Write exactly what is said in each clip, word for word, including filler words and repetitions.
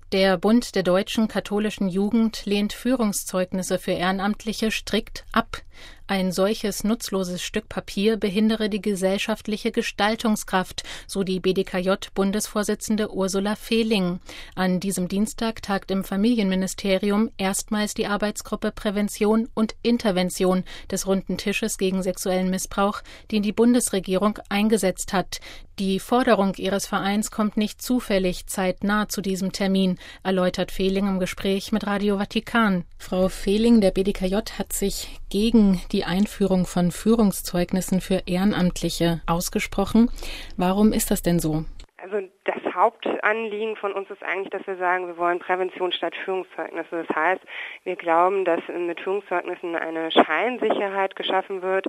Der Bund der deutschen katholischen Jugend lehnt Führungszeugnisse für Ehrenamtliche strikt ab. Ein solches nutzloses Stück Papier behindere die gesellschaftliche Gestaltungskraft, so die B D K J-Bundesvorsitzende Ursula Fehling. An diesem Dienstag tagt im Familienministerium erstmals die Arbeitsgruppe Prävention und Intervention des Runden Tisches gegen sexuellen Missbrauch, den die Bundesregierung eingesetzt hat. Die Forderung ihres Vereins kommt nicht zufällig zeitnah zu diesem Termin, erläutert Fehling im Gespräch mit Radio Vatikan. Frau Fehling, der B D K J hat sich gegen die Einführung von Führungszeugnissen für Ehrenamtliche ausgesprochen. Warum ist das denn so? Also das Hauptanliegen von uns ist eigentlich, dass wir sagen, wir wollen Prävention statt Führungszeugnisse. Das heißt, wir glauben, dass mit Führungszeugnissen eine Scheinsicherheit geschaffen wird,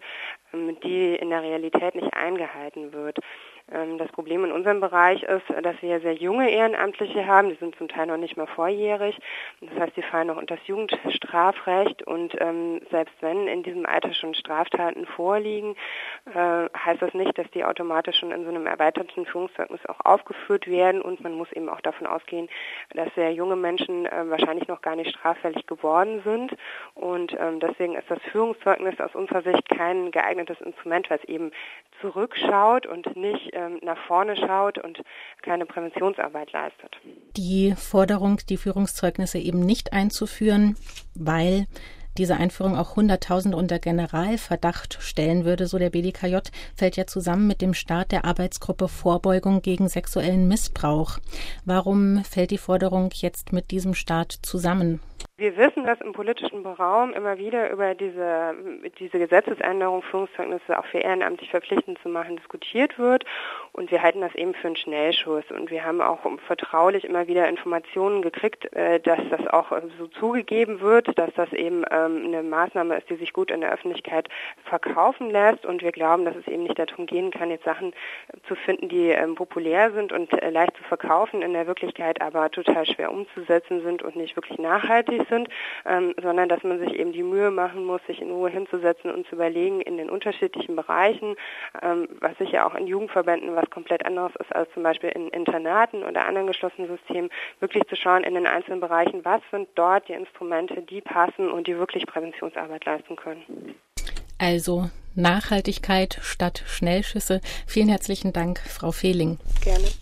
die in der Realität nicht eingehalten wird. Das Problem in unserem Bereich ist, dass wir sehr junge Ehrenamtliche haben, die sind zum Teil noch nicht mal volljährig. Das heißt, die fallen noch unter das Jugendstrafrecht und ähm, selbst wenn in diesem Alter schon Straftaten vorliegen, äh, heißt das nicht, dass die automatisch schon in so einem erweiterten Führungszeugnis auch aufgeführt werden und man muss eben auch davon ausgehen, dass sehr junge Menschen äh, wahrscheinlich noch gar nicht straffällig geworden sind und ähm, deswegen ist das Führungszeugnis aus unserer Sicht kein geeignetes Instrument, weil es eben zurückschaut und nicht nach vorne schaut und keine Präventionsarbeit leistet. Die Forderung, die Führungszeugnisse eben nicht einzuführen, weil diese Einführung auch Hunderttausende unter Generalverdacht stellen würde, so der B D K J, fällt ja zusammen mit dem Start der Arbeitsgruppe Vorbeugung gegen sexuellen Missbrauch. Warum fällt die Forderung jetzt mit diesem Start zusammen? Wir wissen, dass im politischen Raum immer wieder über diese, diese Gesetzesänderung, Führungszeugnisse auch für ehrenamtlich verpflichtend zu machen, diskutiert wird. Und wir halten das eben für einen Schnellschuss. Und wir haben auch vertraulich immer wieder Informationen gekriegt, dass das auch so zugegeben wird, dass das eben eine Maßnahme ist, die sich gut in der Öffentlichkeit verkaufen lässt. Und wir glauben, dass es eben nicht darum gehen kann, jetzt Sachen zu finden, die populär sind und leicht zu verkaufen, in der Wirklichkeit aber total schwer umzusetzen sind und nicht wirklich nachhaltig sind, ähm, sondern dass man sich eben die Mühe machen muss, sich in Ruhe hinzusetzen und zu überlegen in den unterschiedlichen Bereichen, ähm, was sicher auch in Jugendverbänden was komplett anderes ist als zum Beispiel in Internaten oder anderen geschlossenen Systemen, wirklich zu schauen in den einzelnen Bereichen, was sind dort die Instrumente, die passen und die wirklich Präventionsarbeit leisten können. Also Nachhaltigkeit statt Schnellschüsse. Vielen herzlichen Dank, Frau Fehling. Gerne.